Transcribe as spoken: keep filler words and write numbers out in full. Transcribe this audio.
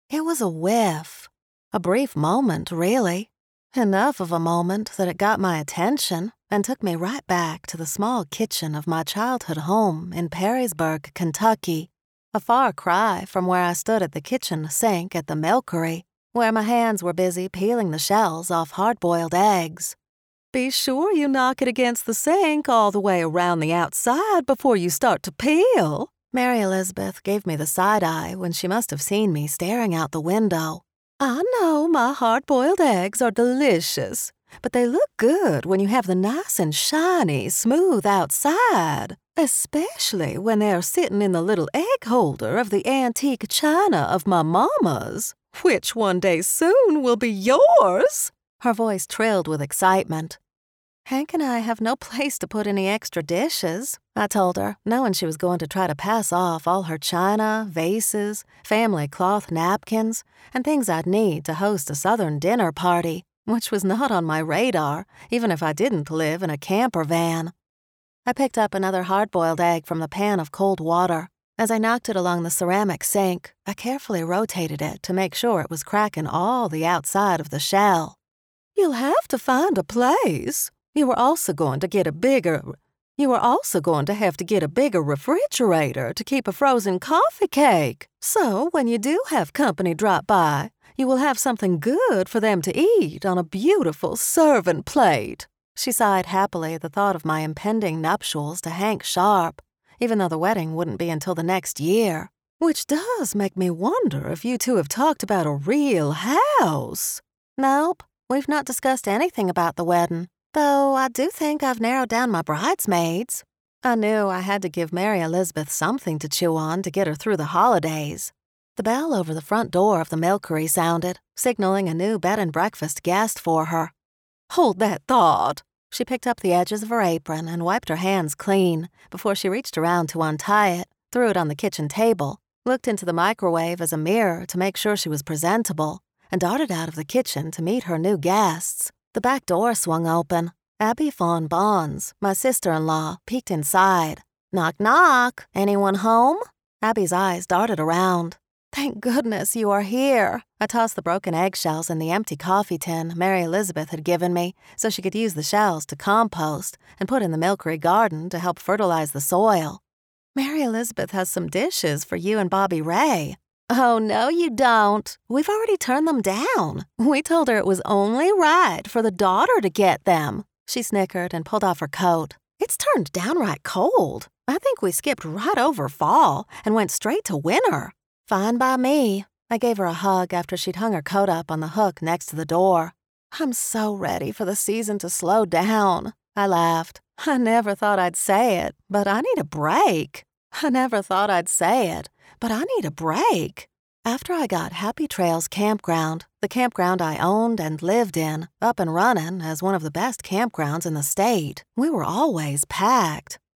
It was a whiff. A brief moment, really. Enough of a moment that it got my attention and took me right back to the small kitchen of my childhood home in Perrysburg, Kentucky, a far cry from where I stood at the kitchen sink at the milkery, where my hands were busy peeling the shells off hard-boiled eggs. Be sure you knock it against the sink all the way around the outside before you start to peel. Mary Elizabeth gave me the side-eye when she must have seen me staring out the window. I know my hard-boiled eggs are delicious, but they look good when you have the nice and shiny, smooth outside, especially when they're sitting in the little egg holder of the antique china of my mama's, which one day soon will be yours. Her voice trilled with excitement. Hank and I have no place to put any extra dishes, I told her, knowing she was going to try to pass off all her china, vases, family cloth napkins, and things I'd need to host a Southern dinner party, which was not on my radar, even if I didn't live in a camper van. I picked up another hard-boiled egg from the pan of cold water. As I knocked it along the ceramic sink, I carefully rotated it to make sure it was cracking all the outside of the shell. You'll have to find a place. You were also going to get a bigger... You were also going to have to get a bigger refrigerator to keep a frozen coffee cake. So when you do have company drop by, you will have something good for them to eat on a beautiful serving plate. She sighed happily at the thought of my impending nuptials to Hank Sharp, even though the wedding wouldn't be until the next year. Which does make me wonder if you two have talked about a real house. Nope, we've not discussed anything about the wedding. Though I do think I've narrowed down my bridesmaids. I knew I had to give Mary Elizabeth something to chew on to get her through the holidays. The bell over the front door of the milkery sounded, signaling a new bed and breakfast guest for her. Hold that thought. She picked up the edges of her apron and wiped her hands clean before she reached around to untie it, threw it on the kitchen table, looked into the microwave as a mirror to make sure she was presentable, and darted out of the kitchen to meet her new guests. The back door swung open. Abby Fawn Bonds, my sister-in-law, peeked inside. Knock, knock. Anyone home? Abby's eyes darted around. Thank goodness you are here. I tossed the broken eggshells in the empty coffee tin Mary Elizabeth had given me so she could use the shells to compost and put in the milkery garden to help fertilize the soil. Mary Elizabeth has some dishes for you and Bobby Ray. Oh, no, you don't. We've already turned them down. We told her it was only right for the daughter to get them. She snickered and pulled off her coat. It's turned downright cold. I think we skipped right over fall and went straight to winter. Fine by me. I gave her a hug after she'd hung her coat up on the hook next to the door. I'm so ready for the season to slow down. I laughed. I never thought I'd say it, but I need a break. I never thought I'd say it, but I need a break. After I got Happy Trails Campground, the campground I owned and lived in, up and running as one of the best campgrounds in the state, we were always packed.